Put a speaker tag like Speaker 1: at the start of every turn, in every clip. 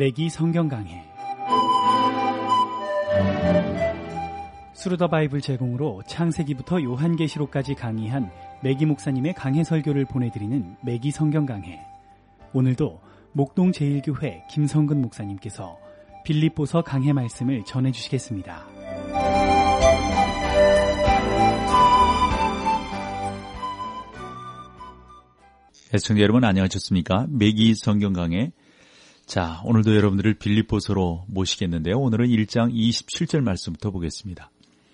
Speaker 1: 매기 성경 강해. 수루더 바이블 제공으로 창세기부터 요한계시록까지 강의한 매기 목사님의 강해 설교를 보내드리는 매기 성경 강해. 오늘도 목동 제1교회 김성근 목사님께서 빌립보서 강해 말씀을 전해주시겠습니다.
Speaker 2: 애청자 여러분 안녕하셨습니까? 매기 성경 강해. 자, 오늘도 여러분들을 빌립보서로 모시겠는데요. 오늘은 1장 27절 말씀부터 보겠습니다.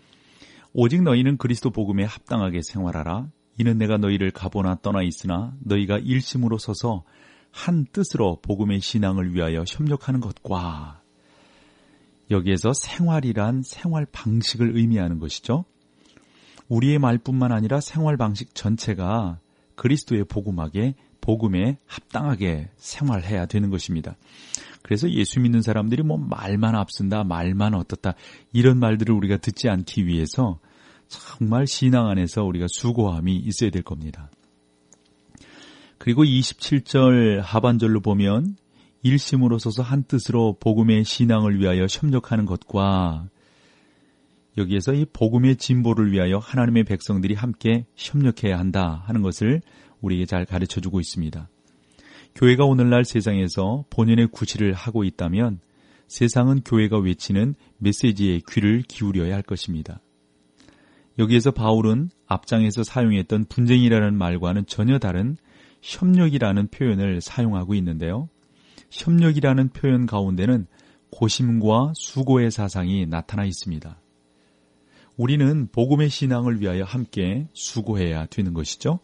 Speaker 2: 오직 너희는 그리스도 복음에 합당하게 생활하라. 이는 내가 너희를 가보나 떠나 있으나 너희가 일심으로 서서 한 뜻으로 복음의 신앙을 위하여 협력하는 것과, 여기에서 생활이란 생활 방식을 의미하는 것이죠. 우리의 말뿐만 아니라 생활 방식 전체가 그리스도의 복음에 합당하게 생활해야 되는 것입니다. 그래서 예수 믿는 사람들이 말만 앞선다, 말만 어떻다, 이런 말들을 우리가 듣지 않기 위해서 정말 신앙 안에서 우리가 수고함이 있어야 될 겁니다. 그리고 27절 하반절로 보면 일심으로 서서 한 뜻으로 복음의 신앙을 위하여 협력하는 것과, 여기에서 이 복음의 진보를 위하여 하나님의 백성들이 함께 협력해야 한다 하는 것을 우리에게 잘 가르쳐주고 있습니다. 교회가 오늘날 세상에서 본연의 구실을 하고 있다면 세상은 교회가 외치는 메시지에 귀를 기울여야 할 것입니다. 여기에서 바울은 앞장에서 사용했던 분쟁이라는 말과는 전혀 다른 협력이라는 표현을 사용하고 있는데요. 협력이라는 표현 가운데는 고심과 수고의 사상이 나타나 있습니다. 우리는 복음의 신앙을 위하여 함께 수고해야 되는 것이죠.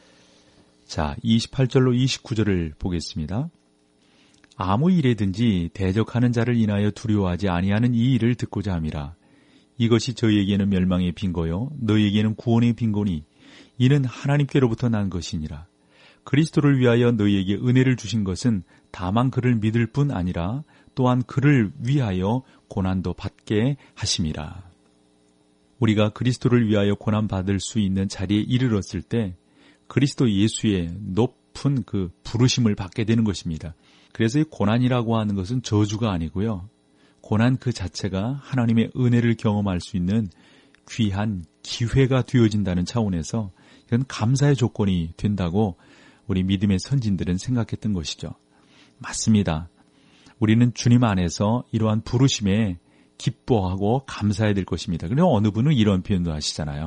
Speaker 2: 자, 28절로 29절을 보겠습니다. 아무 일에든지 대적하는 자를 인하여 두려워하지 아니하는 이 일을 듣고자 함이라. 이것이 저희에게는 멸망의 빈거요 너희에게는 구원의 빈거니 이는 하나님께로부터 난 것이니라. 그리스도를 위하여 너희에게 은혜를 주신 것은 다만 그를 믿을 뿐 아니라 또한 그를 위하여 고난도 받게 하심이라. 우리가 그리스도를 위하여 고난받을 수 있는 자리에 이르렀을 때 그리스도 예수의 높은 그 부르심을 받게 되는 것입니다. 그래서 이 고난이라고 하는 것은 저주가 아니고요. 고난 그 자체가 하나님의 은혜를 경험할 수 있는 귀한 기회가 되어진다는 차원에서 이건 감사의 조건이 된다고 우리 믿음의 선진들은 생각했던 것이죠. 맞습니다. 우리는 주님 안에서 이러한 부르심에 기뻐하고 감사해야 될 것입니다. 그리고 어느 분은 이런 표현도 하시잖아요.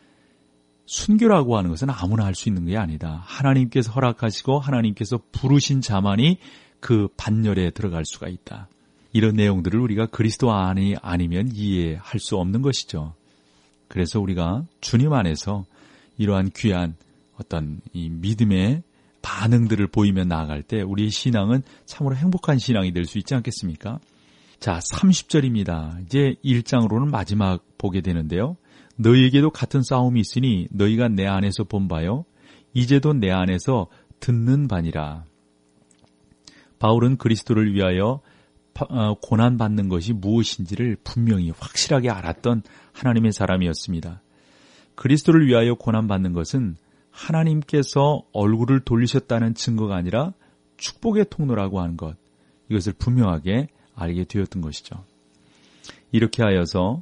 Speaker 2: 순교라고 하는 것은 아무나 할 수 있는 게 아니다. 하나님께서 허락하시고 하나님께서 부르신 자만이 그 반열에 들어갈 수가 있다. 이런 내용들을 우리가 그리스도 안이 아니면 이해할 수 없는 것이죠. 그래서 우리가 주님 안에서 이러한 귀한 어떤 이 믿음의 반응들을 보이며 나아갈 때 우리의 신앙은 참으로 행복한 신앙이 될 수 있지 않겠습니까? 자, 30절입니다. 이제 1장으로는 마지막 보게 되는데요. 너희에게도 같은 싸움이 있으니 너희가 내 안에서 본 바요 이제도 내 안에서 듣는 바니라. 바울은 그리스도를 위하여 고난받는 것이 무엇인지를 분명히 확실하게 알았던 하나님의 사람이었습니다. 그리스도를 위하여 고난받는 것은 하나님께서 얼굴을 돌리셨다는 증거가 아니라 축복의 통로라고 하는 것, 이것을 분명하게 알게 되었던 것이죠. 이렇게 하여서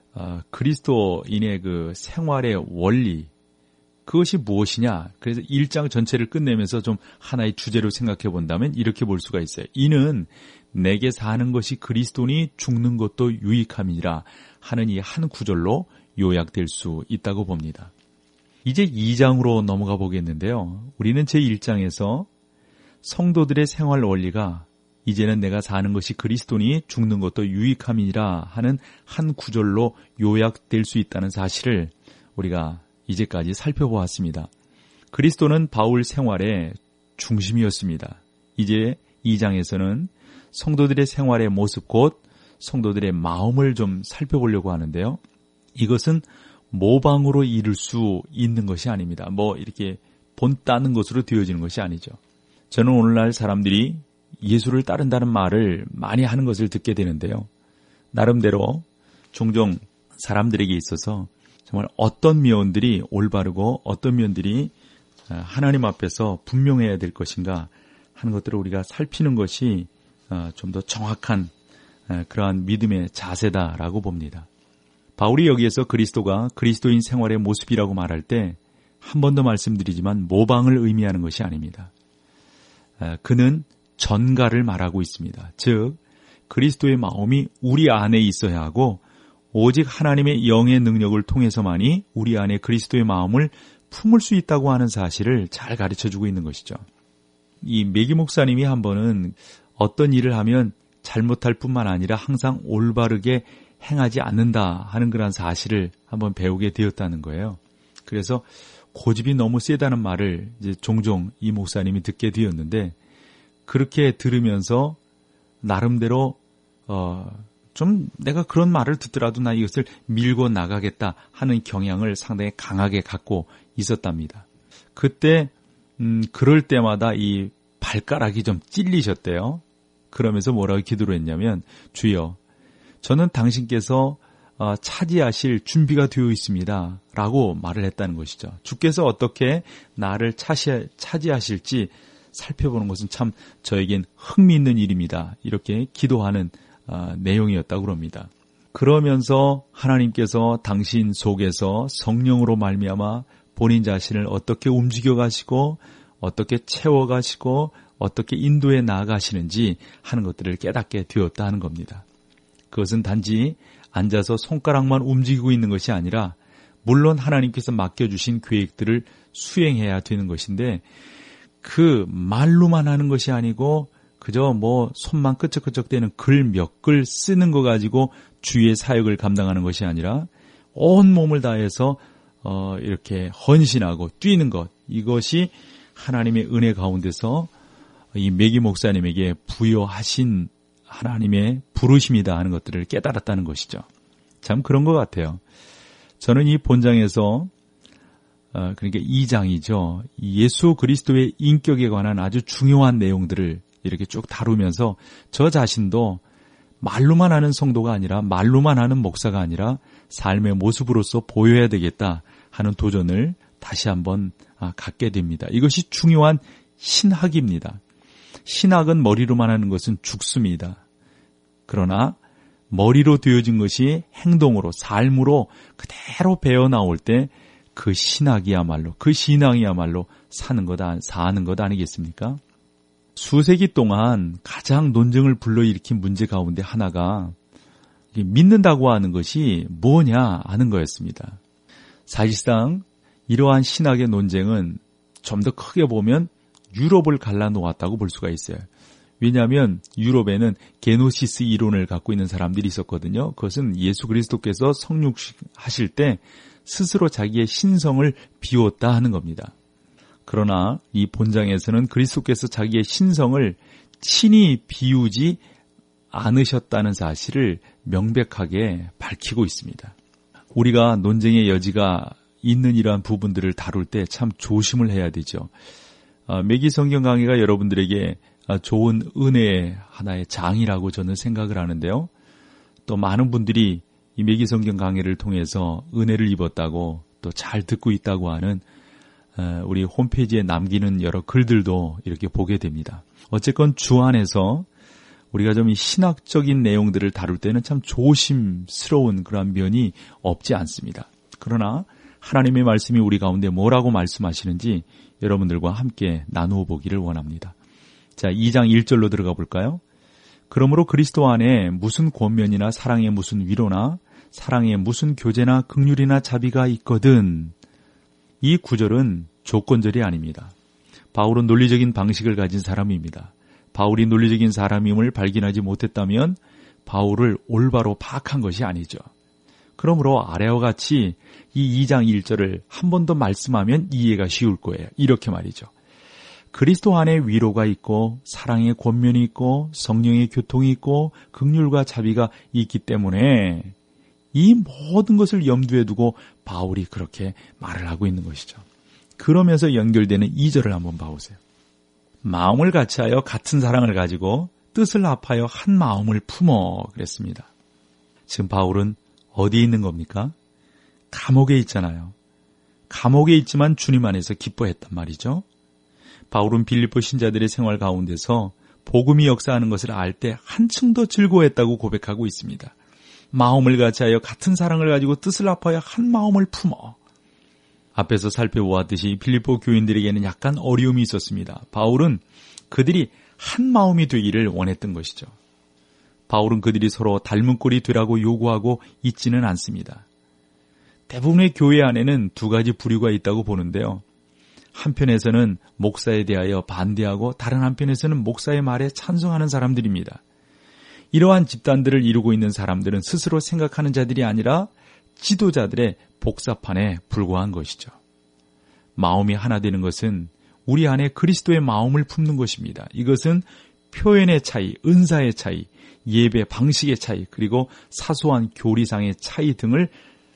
Speaker 2: 그리스도인의 그 생활의 원리, 그것이 무엇이냐? 그래서 1장 전체를 끝내면서 좀 하나의 주제로 생각해 본다면 이렇게 볼 수가 있어요. 이는 내게 사는 것이 그리스도니 죽는 것도 유익함이니라 하는 이 한 구절로 요약될 수 있다고 봅니다. 이제 2장으로 넘어가 보겠는데요. 우리는 제1장에서 성도들의 생활 원리가 이제는 내가 사는 것이 그리스도니 죽는 것도 유익함이니라 하는 한 구절로 요약될 수 있다는 사실을 우리가 이제까지 살펴보았습니다. 그리스도는 바울 생활의 중심이었습니다. 이제 2장에서는 성도들의 생활의 모습 곧 성도들의 마음을 좀 살펴보려고 하는데요. 이것은 모방으로 이룰 수 있는 것이 아닙니다. 이렇게 본따는 것으로 되어지는 것이 아니죠. 저는 오늘날 사람들이 예수를 따른다는 말을 많이 하는 것을 듣게 되는데요. 나름대로 종종 사람들에게 있어서 정말 어떤 면들이 올바르고 어떤 면들이 하나님 앞에서 분명해야 될 것인가 하는 것들을 우리가 살피는 것이 좀 더 정확한 그러한 믿음의 자세다라고 봅니다. 바울이 여기에서 그리스도가 그리스도인 생활의 모습이라고 말할 때 한 번 더 말씀드리지만 모방을 의미하는 것이 아닙니다. 그는 전가를 말하고 있습니다. 즉 그리스도의 마음이 우리 안에 있어야 하고 오직 하나님의 영의 능력을 통해서만이 우리 안에 그리스도의 마음을 품을 수 있다고 하는 사실을 잘 가르쳐주고 있는 것이죠. 이 매기 목사님이 한 번은 어떤 일을 하면 잘못할 뿐만 아니라 항상 올바르게 행하지 않는다 하는 그런 사실을 한번 배우게 되었다는 거예요. 그래서 고집이 너무 세다는 말을 이제 종종 이 목사님이 듣게 되었는데 그렇게 들으면서 나름대로 좀 내가 그런 말을 듣더라도 나 이것을 밀고 나가겠다 하는 경향을 상당히 강하게 갖고 있었답니다. 그때 그럴 때마다 이 발가락이 좀 찔리셨대요. 그러면서 뭐라고 기도를 했냐면 주여 저는 당신께서 차지하실 준비가 되어 있습니다 라고 말을 했다는 것이죠. 주께서 어떻게 나를 차지하실지 살펴보는 것은 참 저에겐 흥미있는 일입니다. 이렇게 기도하는 내용이었다고 합니다. 그러면서 하나님께서 당신 속에서 성령으로 말미암아 본인 자신을 어떻게 움직여 가시고 어떻게 채워 가시고 어떻게 인도해 나아가시는지 하는 것들을 깨닫게 되었다 하는 겁니다. 그것은 단지 앉아서 손가락만 움직이고 있는 것이 아니라 물론 하나님께서 맡겨주신 계획들을 수행해야 되는 것인데 그 말로만 하는 것이 아니고 그저 손만 끄적끄적대는 글 몇 글 쓰는 거 가지고 주의 사역을 감당하는 것이 아니라 온 몸을 다해서 이렇게 헌신하고 뛰는 것, 이것이 하나님의 은혜 가운데서 이 매기 목사님에게 부여하신 하나님의 부르심이다 하는 것들을 깨달았다는 것이죠. 참 그런 것 같아요. 저는 이 본장에서 그러니까 2장이죠. 예수 그리스도의 인격에 관한 아주 중요한 내용들을 이렇게 쭉 다루면서 저 자신도 말로만 하는 성도가 아니라 말로만 하는 목사가 아니라 삶의 모습으로서 보여야 되겠다 하는 도전을 다시 한번 갖게 됩니다. 이것이 중요한 신학입니다. 신학은 머리로만 하는 것은 죽습니다. 그러나 머리로 되어진 것이 행동으로 삶으로 그대로 배어 나올 때 그 신학이야말로 그 신앙이야말로 사는 것 아니겠습니까? 수세기 동안 가장 논쟁을 불러일으킨 문제 가운데 하나가 믿는다고 하는 것이 뭐냐 하는 거였습니다. 사실상 이러한 신학의 논쟁은 좀 더 크게 보면 유럽을 갈라놓았다고 볼 수가 있어요. 왜냐하면 유럽에는 게노시스 이론을 갖고 있는 사람들이 있었거든요. 그것은 예수 그리스도께서 성육하실 때 스스로 자기의 신성을 비웠다 하는 겁니다. 그러나 이 본장에서는 그리스도께서 자기의 신성을 친히 비우지 않으셨다는 사실을 명백하게 밝히고 있습니다. 우리가 논쟁의 여지가 있는 이러한 부분들을 다룰 때 참 조심을 해야 되죠. 매기 성경 강의가 여러분들에게 좋은 은혜의 하나의 장이라고 저는 생각을 하는데요. 또 많은 분들이 이 매기 성경 강의를 통해서 은혜를 입었다고 또 잘 듣고 있다고 하는 우리 홈페이지에 남기는 여러 글들도 이렇게 보게 됩니다. 어쨌건 주 안에서 우리가 좀 이 신학적인 내용들을 다룰 때는 참 조심스러운 그런 면이 없지 않습니다. 그러나 하나님의 말씀이 우리 가운데 뭐라고 말씀하시는지 여러분들과 함께 나누어 보기를 원합니다. 자, 2장 1절로 들어가 볼까요? 그러므로 그리스도 안에 무슨 권면이나 사랑의 무슨 위로나 사랑의 무슨 교제나 긍휼이나 자비가 있거든. 이 구절은 조건절이 아닙니다. 바울은 논리적인 방식을 가진 사람입니다. 바울이 논리적인 사람임을 발견하지 못했다면 바울을 올바로 파악한 것이 아니죠. 그러므로 아래와 같이 이 2장 1절을 한 번 더 말씀하면 이해가 쉬울 거예요. 이렇게 말이죠. 그리스도 안에 위로가 있고 사랑의 권면이 있고 성령의 교통이 있고 긍휼과 자비가 있기 때문에 이 모든 것을 염두에 두고 바울이 그렇게 말을 하고 있는 것이죠. 그러면서 연결되는 2절을 한번 봐보세요. 마음을 같이하여 같은 사랑을 가지고 뜻을 합하여 한 마음을 품어 그랬습니다. 지금 바울은 어디에 있는 겁니까? 감옥에 있잖아요. 감옥에 있지만 주님 안에서 기뻐했단 말이죠. 바울은 빌립보 신자들의 생활 가운데서 복음이 역사하는 것을 알 때 한층 더 즐거워했다고 고백하고 있습니다. 마음을 같이하여 같은 사랑을 가지고 뜻을 합하여 한 마음을 품어. 앞에서 살펴보았듯이 빌립보 교인들에게는 약간 어려움이 있었습니다. 바울은 그들이 한 마음이 되기를 원했던 것이죠. 바울은 그들이 서로 닮은 꼴이 되라고 요구하고 있지는 않습니다. 대부분의 교회 안에는 두 가지 부류가 있다고 보는데요. 한편에서는 목사에 대하여 반대하고 다른 한편에서는 목사의 말에 찬성하는 사람들입니다. 이러한 집단들을 이루고 있는 사람들은 스스로 생각하는 자들이 아니라 지도자들의 복사판에 불과한 것이죠. 마음이 하나 되는 것은 우리 안에 그리스도의 마음을 품는 것입니다. 이것은 표현의 차이, 은사의 차이, 예배 방식의 차이, 그리고 사소한 교리상의 차이 등을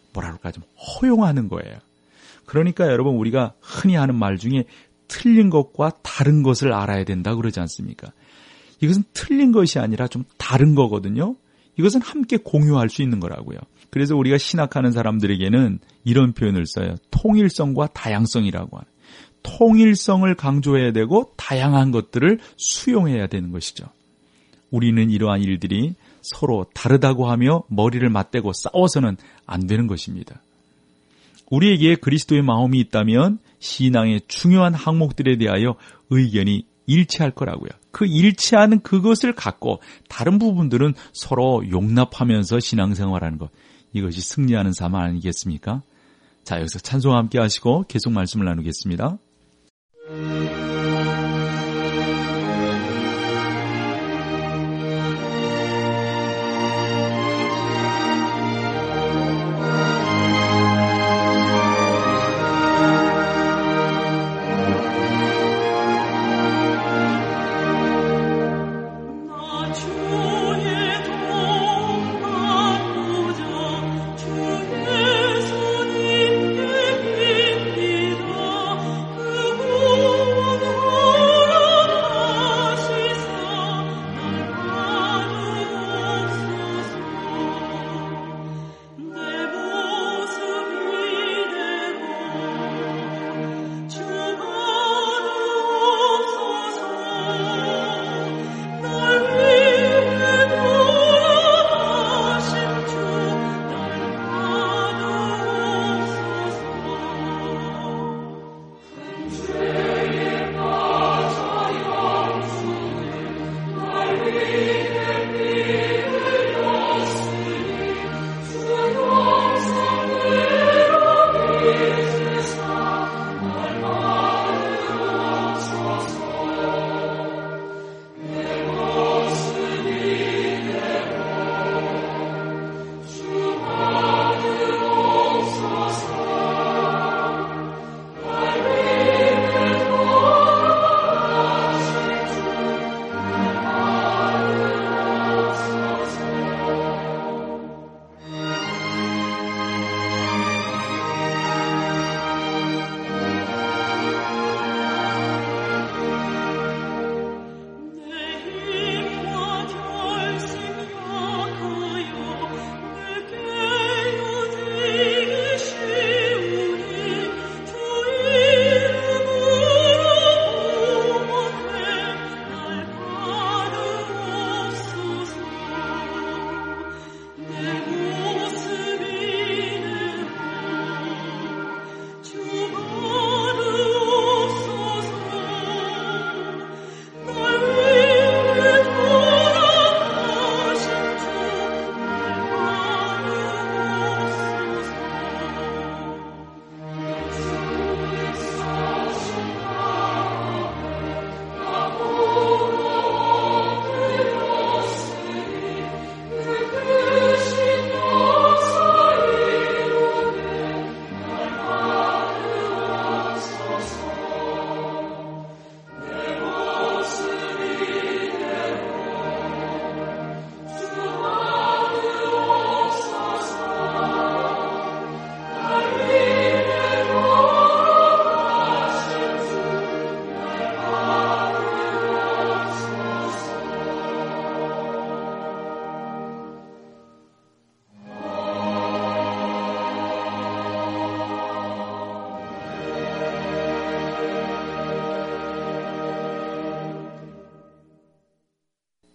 Speaker 2: 좀 허용하는 거예요. 그러니까 여러분, 우리가 흔히 하는 말 중에 틀린 것과 다른 것을 알아야 된다 그러지 않습니까? 이것은 틀린 것이 아니라 좀 다른 거거든요. 이것은 함께 공유할 수 있는 거라고요. 그래서 우리가 신학하는 사람들에게는 이런 표현을 써요. 통일성과 다양성이라고 하는. 통일성을 강조해야 되고 다양한 것들을 수용해야 되는 것이죠. 우리는 이러한 일들이 서로 다르다고 하며 머리를 맞대고 싸워서는 안 되는 것입니다. 우리에게 그리스도의 마음이 있다면 신앙의 중요한 항목들에 대하여 의견이 일치할 거라고요. 그 일치하는 그것을 갖고 다른 부분들은 서로 용납하면서 신앙생활하는 것, 이것이 승리하는 삶 아니겠습니까? 자, 여기서 찬송 함께 하시고 계속 말씀을 나누겠습니다.
Speaker 3: 주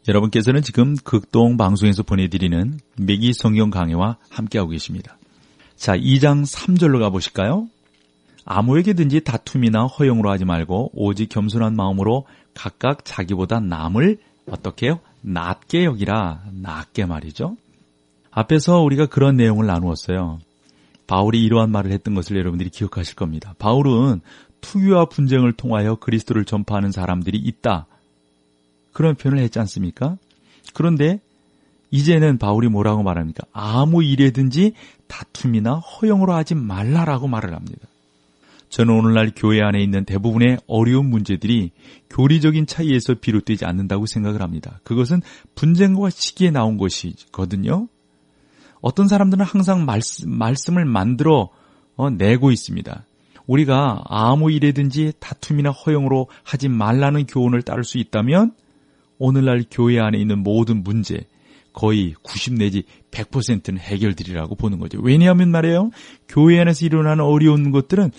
Speaker 2: 여러분께서는 지금 극동 방송에서 보내드리는 매기 성경 강해와 함께하고 계십니다. 자, 2장 3절로 가보실까요? 아무에게든지 다툼이나 허용으로 하지 말고 오직 겸손한 마음으로 각각 자기보다 남을 어떻게 해요? 낮게 여기라. 낮게 말이죠. 앞에서 우리가 그런 내용을 나누었어요. 바울이 이러한 말을 했던 것을 여러분들이 기억하실 겁니다. 바울은 투기와 분쟁을 통하여 그리스도를 전파하는 사람들이 있다. 그런 표현을 했지 않습니까? 그런데 이제는 바울이 뭐라고 말합니까? 아무 일에든지 다툼이나 허용으로 하지 말라라고 말을 합니다. 저는 오늘날 교회 안에 있는 대부분의 어려운 문제들이 교리적인 차이에서 비롯되지 않는다고 생각을 합니다. 그것은 분쟁과 시기에 나온 것이거든요. 어떤 사람들은 항상 말씀을 만들어 내고 있습니다. 우리가 아무 일에든지 다툼이나 허용으로 하지 말라는 교훈을 따를 수 있다면 오늘날 교회 안에 있는 모든 문제 거의 90 내지 100%는 해결되리라고 보는 거죠. 왜냐하면 말이에요. 교회 안에서 일어나는 어려운 것들은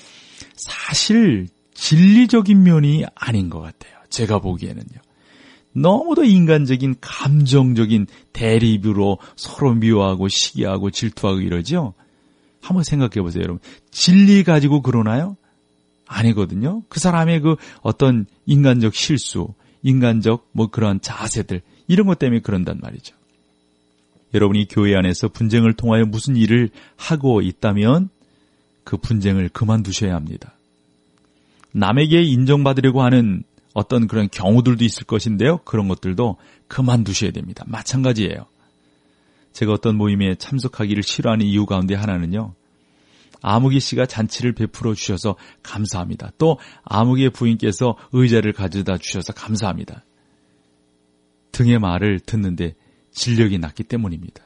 Speaker 2: 사실 진리적인 면이 아닌 것 같아요. 제가 보기에는요. 너무도 인간적인 감정적인 대립으로 서로 미워하고 시기하고 질투하고 이러죠. 한번 생각해 보세요, 여러분. 진리 가지고 그러나요? 아니거든요. 그 사람의 그 어떤 인간적 실수, 인간적 그런 자세들 이런 것 때문에 그런단 말이죠. 여러분이 교회 안에서 분쟁을 통하여 무슨 일을 하고 있다면 그 분쟁을 그만두셔야 합니다. 남에게 인정받으려고 하는 어떤 그런 경우들도 있을 것인데요. 그런 것들도 그만두셔야 됩니다. 마찬가지예요. 제가 어떤 모임에 참석하기를 싫어하는 이유 가운데 하나는요. 아무개 씨가 잔치를 베풀어 주셔서 감사합니다. 또 아무개 부인께서 의자를 가져다 주셔서 감사합니다. 등의 말을 듣는데 진력이 났기 때문입니다.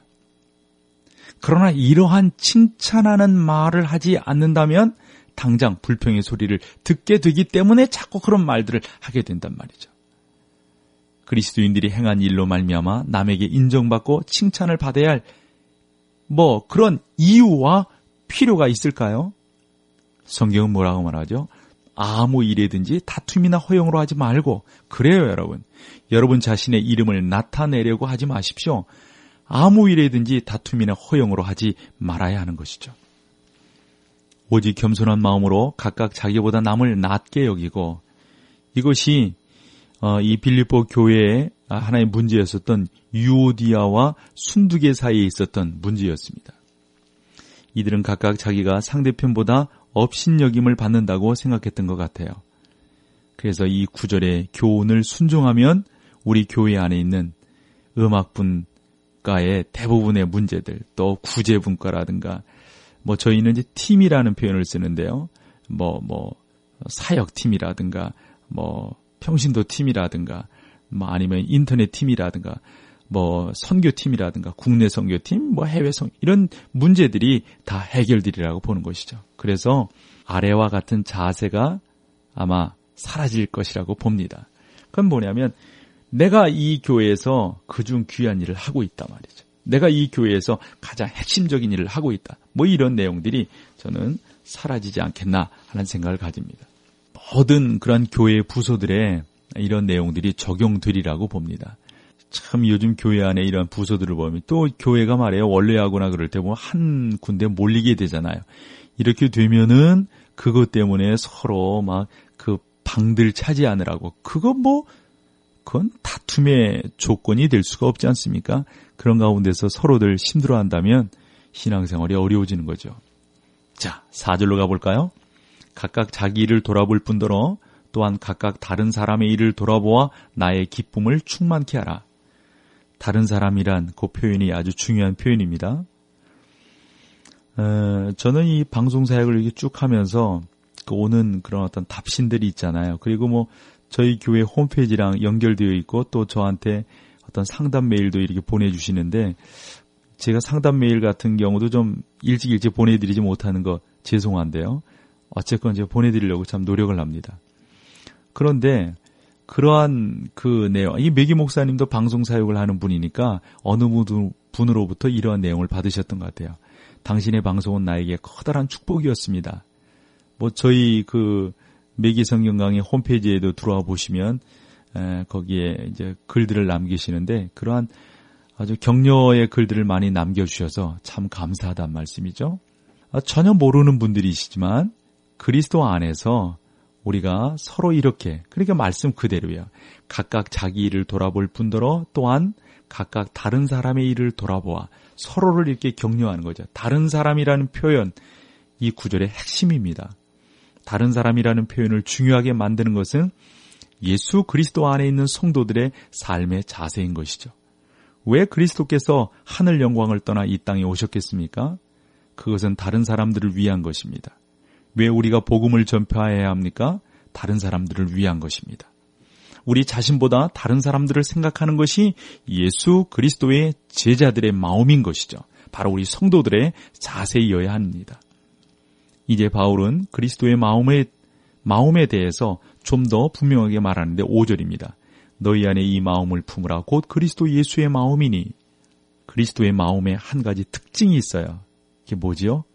Speaker 2: 그러나 이러한 칭찬하는 말을 하지 않는다면 당장 불평의 소리를 듣게 되기 때문에 자꾸 그런 말들을 하게 된단 말이죠. 그리스도인들이 행한 일로 말미암아 남에게 인정받고 칭찬을 받아야 할 그런 이유와 필요가 있을까요? 성경은 뭐라고 말하죠? 아무 일에든지 다툼이나 허용으로 하지 말고 그래요 여러분. 여러분 자신의 이름을 나타내려고 하지 마십시오. 아무 일에든지 다툼이나 허용으로 하지 말아야 하는 것이죠. 오직 겸손한 마음으로 각각 자기보다 남을 낮게 여기고 이것이 이 빌립보 교회의 하나의 문제였었던 유오디아와 순두계 사이에 있었던 문제였습니다. 이들은 각각 자기가 상대편보다 업신여김을 받는다고 생각했던 것 같아요. 그래서 이 구절의 교훈을 순종하면 우리 교회 안에 있는 음악분과의 대부분의 문제들, 또 구제분과라든가 저희는 이제 팀이라는 표현을 쓰는데요. 사역팀이라든가 평신도 팀이라든가 아니면 인터넷 팀이라든가 선교팀이라든가 국내 선교팀, 해외 이런 문제들이 다 해결되리라고 보는 것이죠. 그래서 아래와 같은 자세가 아마 사라질 것이라고 봅니다. 그건 뭐냐면 내가 이 교회에서 그중 귀한 일을 하고 있단 말이죠. 내가 이 교회에서 가장 핵심적인 일을 하고 있다. 이런 내용들이 저는 사라지지 않겠나 하는 생각을 가집니다. 모든 그런 교회 부서들에 이런 내용들이 적용되리라고 봅니다. 참 요즘 교회 안에 이런 부서들을 보면 또 교회가 말이에요. 원래하거나 그럴 때 보면 한 군데 몰리게 되잖아요. 이렇게 되면은 그것 때문에 서로 그 방들 차지하느라고 그건 다툼의 조건이 될 수가 없지 않습니까? 그런 가운데서 서로들 힘들어한다면 신앙생활이 어려워지는 거죠. 자, 4절로 가볼까요? 각각 자기 일을 돌아볼 뿐더러 또한 각각 다른 사람의 일을 돌아보아 나의 기쁨을 충만케 하라. 다른 사람이란 그 표현이 아주 중요한 표현입니다. 저는 이 방송사역을 이렇게 쭉 하면서 오는 그런 어떤 답신들이 있잖아요. 그리고 저희 교회 홈페이지랑 연결되어 있고 또 저한테 어떤 상담 메일도 이렇게 보내주시는데 제가 상담 메일 같은 경우도 좀 일찍 보내드리지 못하는 거 죄송한데요. 어쨌건 제가 보내드리려고 참 노력을 합니다. 그런데 그러한 그 내용, 이 매기 목사님도 방송 사역을 하는 분이니까 어느 분으로부터 이러한 내용을 받으셨던 것 같아요. 당신의 방송은 나에게 커다란 축복이었습니다. 저희 그 매기 성경 강의 홈페이지에도 들어와 보시면 거기에 이제 글들을 남기시는데 그러한 아주 격려의 글들을 많이 남겨주셔서 참 감사하다는 말씀이죠. 전혀 모르는 분들이시지만 그리스도 안에서 우리가 서로 이렇게, 그러니까 말씀 그대로예요. 각각 자기 일을 돌아볼 뿐더러 또한 각각 다른 사람의 일을 돌아보아 서로를 이렇게 격려하는 거죠. 다른 사람이라는 표현, 이 구절의 핵심입니다. 다른 사람이라는 표현을 중요하게 만드는 것은 예수 그리스도 안에 있는 성도들의 삶의 자세인 것이죠. 왜 그리스도께서 하늘 영광을 떠나 이 땅에 오셨겠습니까? 그것은 다른 사람들을 위한 것입니다. 왜 우리가 복음을 전파해야 합니까? 다른 사람들을 위한 것입니다. 우리 자신보다 다른 사람들을 생각하는 것이 예수 그리스도의 제자들의 마음인 것이죠. 바로 우리 성도들의 자세이어야 합니다. 이제 바울은 그리스도의 마음에 대해서 좀 더 분명하게 말하는데 5절입니다. 너희 안에 이 마음을 품으라. 곧 그리스도 예수의 마음이니. 그리스도의 마음에 한 가지 특징이 있어요. 이게 뭐지요?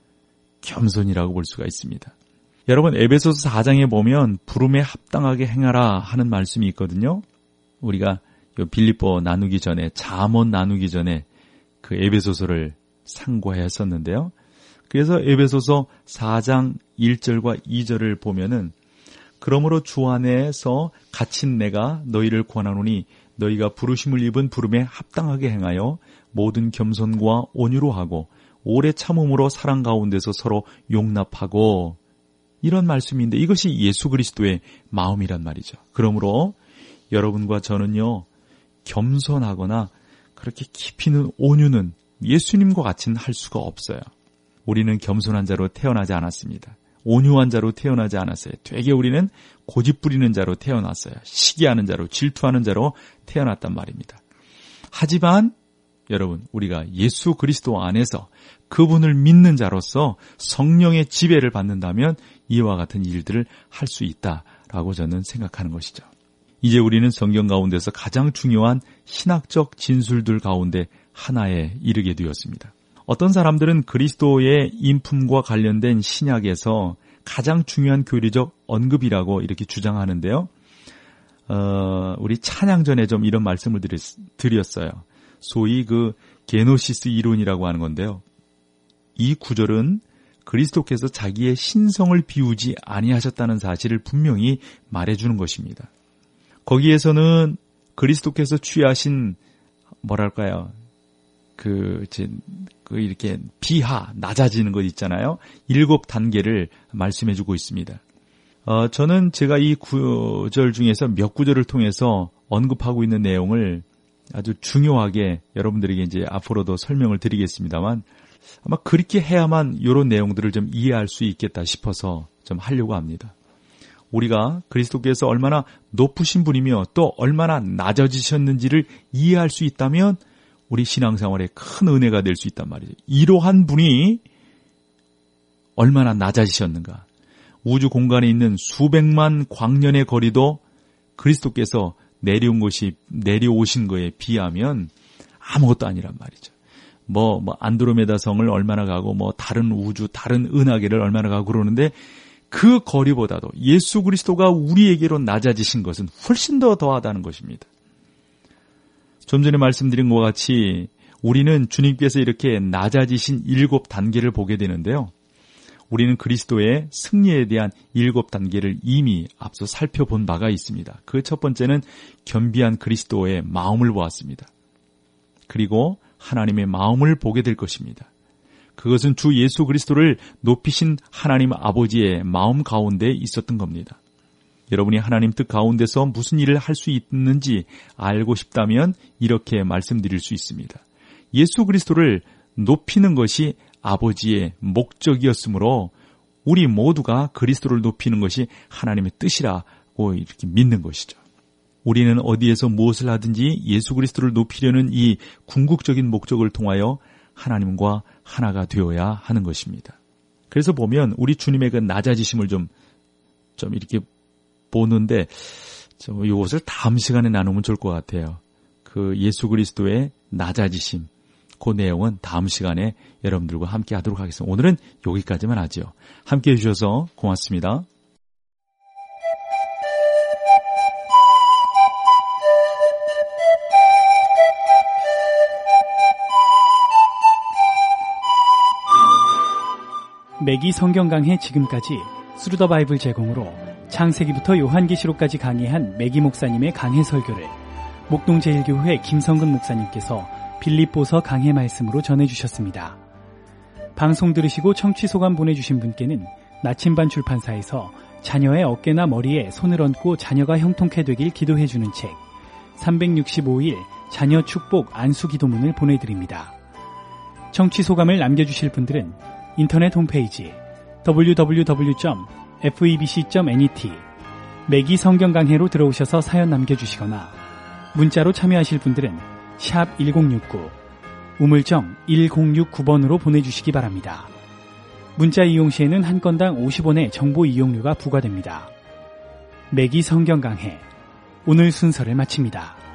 Speaker 2: 겸손이라고 볼 수가 있습니다. 여러분, 에베소서 4장에 보면 부름에 합당하게 행하라 하는 말씀이 있거든요. 우리가 빌립보 나누기 전에, 잠언 나누기 전에 그 에베소서를 상고했었는데요. 그래서 에베소서 4장 1절과 2절을 보면은 그러므로 주 안에서 갇힌 내가 너희를 권하노니 너희가 부르심을 입은 부름에 합당하게 행하여 모든 겸손과 온유로 하고 오래 참음으로 사랑 가운데서 서로 용납하고, 이런 말씀인데 이것이 예수 그리스도의 마음이란 말이죠. 그러므로 여러분과 저는요, 겸손하거나 그렇게 깊이 있는 온유는 예수님과 같이는 할 수가 없어요. 우리는 겸손한 자로 태어나지 않았습니다. 온유한 자로 태어나지 않았어요. 되게 우리는 고집 부리는 자로 태어났어요. 시기하는 자로, 질투하는 자로 태어났단 말입니다. 하지만 여러분, 우리가 예수 그리스도 안에서 그분을 믿는 자로서 성령의 지배를 받는다면 이와 같은 일들을 할 수 있다라고 저는 생각하는 것이죠. 이제 우리는 성경 가운데서 가장 중요한 신학적 진술들 가운데 하나에 이르게 되었습니다. 어떤 사람들은 그리스도의 인품과 관련된 신약에서 가장 중요한 교리적 언급이라고 이렇게 주장하는데요. 우리 찬양 전에 좀 이런 말씀을 드렸어요. 소위 그 게노시스 이론이라고 하는 건데요. 이 구절은 그리스도께서 자기의 신성을 비우지 아니하셨다는 사실을 분명히 말해주는 것입니다. 거기에서는 그리스도께서 취하신 뭐랄까요? 이렇게 비하, 낮아지는 것 있잖아요. 7단계를 말씀해주고 있습니다. 저는 제가 이 구절 중에서 몇 구절을 통해서 언급하고 있는 내용을 아주 중요하게 여러분들에게 이제 앞으로도 설명을 드리겠습니다만, 아마 그렇게 해야만 이런 내용들을 좀 이해할 수 있겠다 싶어서 좀 하려고 합니다. 우리가 그리스도께서 얼마나 높으신 분이며 또 얼마나 낮아지셨는지를 이해할 수 있다면 우리 신앙생활에 큰 은혜가 될 수 있단 말이죠. 이러한 분이 얼마나 낮아지셨는가. 우주 공간에 있는 수백만 광년의 거리도 그리스도께서 내려오신 거에 비하면 아무것도 아니란 말이죠. 안드로메다 성을 얼마나 가고, 다른 우주, 다른 은하계를 얼마나 가고 그러는데 그 거리보다도 예수 그리스도가 우리에게로 낮아지신 것은 훨씬 더 더하다는 것입니다. 좀 전에 말씀드린 것과 같이 우리는 주님께서 이렇게 낮아지신 7단계를 보게 되는데요. 우리는 그리스도의 승리에 대한 7단계를 이미 앞서 살펴본 바가 있습니다. 그 첫 번째는 겸비한 그리스도의 마음을 보았습니다. 그리고 하나님의 마음을 보게 될 것입니다. 그것은 주 예수 그리스도를 높이신 하나님 아버지의 마음 가운데 있었던 겁니다. 여러분이 하나님 뜻 가운데서 무슨 일을 할 수 있는지 알고 싶다면 이렇게 말씀드릴 수 있습니다. 예수 그리스도를 높이는 것이 아버지의 목적이었으므로 우리 모두가 그리스도를 높이는 것이 하나님의 뜻이라고 이렇게 믿는 것이죠. 우리는 어디에서 무엇을 하든지 예수 그리스도를 높이려는 이 궁극적인 목적을 통하여 하나님과 하나가 되어야 하는 것입니다. 그래서 보면 우리 주님의 그 낮아지심을 좀 이렇게 보는데 이것을 다음 시간에 나누면 좋을 것 같아요. 그 예수 그리스도의 낮아지심, 그 내용은 다음 시간에 여러분들과 함께 하도록 하겠습니다. 오늘은 여기까지만 하죠. 함께 해주셔서 고맙습니다.
Speaker 1: 매기 성경 강해 지금까지 스루 더 바이블 제공으로 창세기부터 요한계시록까지 강의한 매기 목사님의 강해 설교를 목동제일교회 김성근 목사님께서 빌립보서 강해 말씀으로 전해주셨습니다. 방송 들으시고 청취 소감 보내주신 분께는 나침반 출판사에서 자녀의 어깨나 머리에 손을 얹고 자녀가 형통케 되길 기도해주는 책 365일 자녀 축복 안수 기도문을 보내드립니다. 청취 소감을 남겨주실 분들은 인터넷 홈페이지 www.febc.net 매기 성경 강해로 들어오셔서 사연 남겨주시거나 문자로 참여하실 분들은 샵 1069 우물정 1069번으로 보내주시기 바랍니다. 문자 이용 시에는 한 건당 50원의 정보 이용료가 부과됩니다. 매기 성경 강해 오늘 순서를 마칩니다.